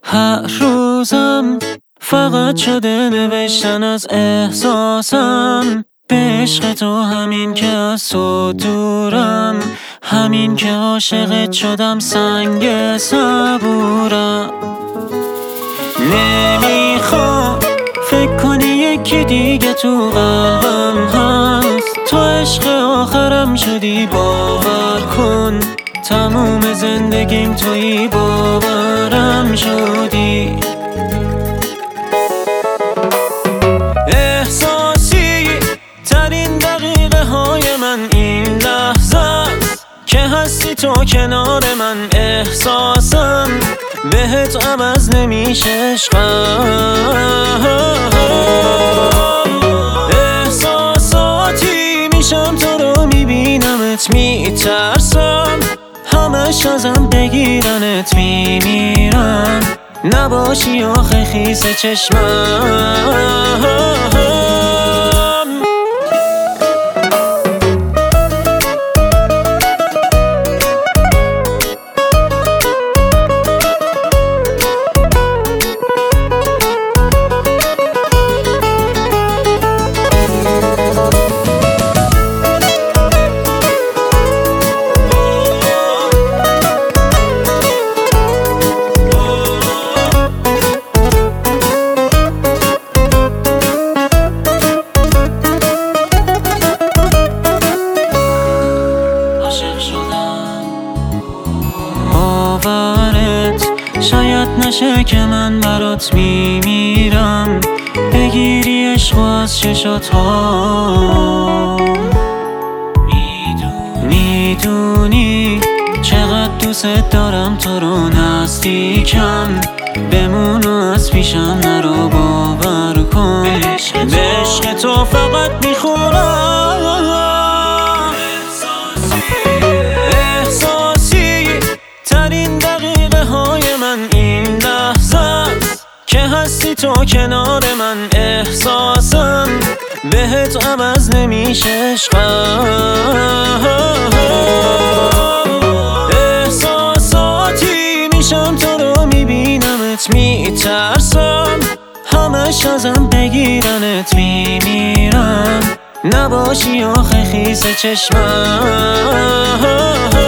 هر روزم فقط شده نوشتن از احساسم به عشق تو، همین که از تو دورم، همین که عاشقت شدم سنگ صبورم. نمیخوام فکر کنی یکی دیگه تو قلبم هست، تو عشق آخرم شدی باور کن، تموم زندگیم تویی باورم شدی. احساسی ترین دقیقه های من این لحظه است که هستی تو کنار من، احساسم بهت عوض نمیشه عشقم. احساساتی میشم تو رو میبینمت میترسم، همش ازم بگیرنت میمیرم، نباشی آخه خیس چشمم. باورت شاید نشه که من برات میمیرم، بگیری عشق از چشات ها. میدونی چقدر دوست دارم تو رو نزدیکم، بمون و از پیشم نرو باور کن، به عشق تو فقط میخورم. ترین دقیقه های من این لحظه است که هستی تو کنار من، احساسم بهت عوض نمیشه عشقم. احساساتی میشم تو رو میبینمت میترسم، همش ازم بگیرنت میمیرم، نباشی آخه خیس چشمم.